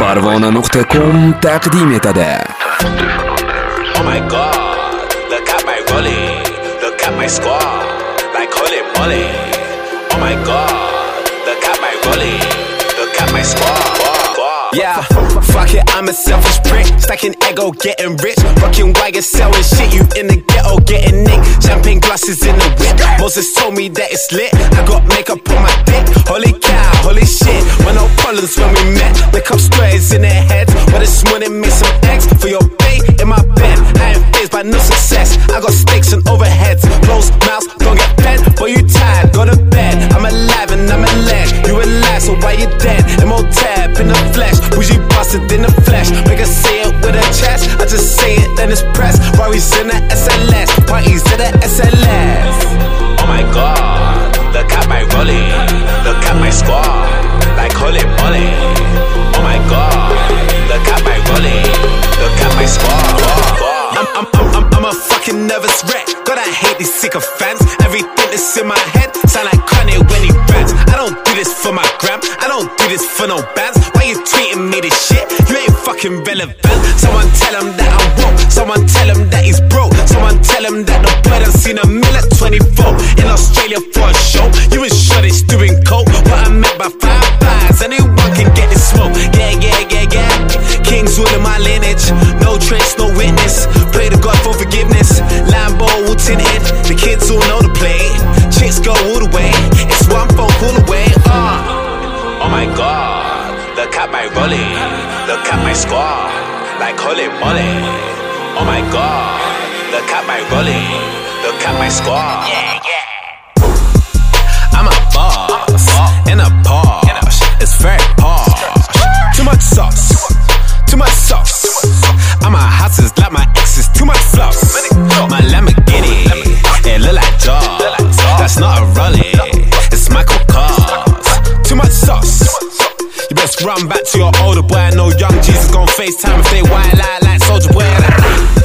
parvona.com taqdim etadi. Oh my god, look at my rollie, look at my squad, like holy moly. Oh my god, look at my rollie, look at my squad. Yeah, fuck it, I'm a selfish prick. Stacking ego, getting rich. Rocking wagons, selling shit. You in the ghetto, getting nicked. Champagne glasses in the whip. Moses told me that it's lit. I got makeup on my dick. Holy cow, holy shit. When no problems when we met. Wake up squares in their heads. But this morning made some eggs for your bait in my bed. I ain't phased by no success. I got stakes and overheads. Closed mouths, don't get fed. Boy, you tired, go to bed. I'm alive and I'm a leg. You alive, so why you dead? M.O.T.A.B. in the flesh. Bougie bastard in the flesh. Make her say it with her chest. I just say it, then it's press. Rory's in the SLS. Parties to the SLS. Oh my god, look at my rollie. Look at my squad, like holy moly. Oh my god, look at my rollie. Look at my squad. I'm a fucking nervous wreck. God, I hate these sycophants. Everything that's in my head sound like Kanye when he rants. I don't do this for my gram. I don't do this for no bands. Why you tweeting me this shit? You ain't fucking relevant. Someone tell him that I'm woke. Someone tell him that he's broke. Someone tell him that the boy done seen a mill at 24 in Australia for a show. You and Shorty's doing coke. What I meant by 5 pies. Anyone can get this smoke. Yeah. Kings all in my lineage. No trace, no witness. Pray to God for forgiveness. Lambo all tinted. The kids all know the play. Chicks go all the way. It's one phone call away. Oh my god, look at my rollie. Look at my squad, like holy moly. Oh my god, look at my rollie. Look at my squad. I'm a boss in a Porsche. It's very posh. Too much sauce. Too much sauce. I'm a houses like my exes. Too much floss. My Lamborghini, it look like Jaws. That's not a rollie, it's Michael Kors. Too much sauce. You best run back to your older boy. I know young Jesus gon' FaceTime if they white lie like Soulja Boy.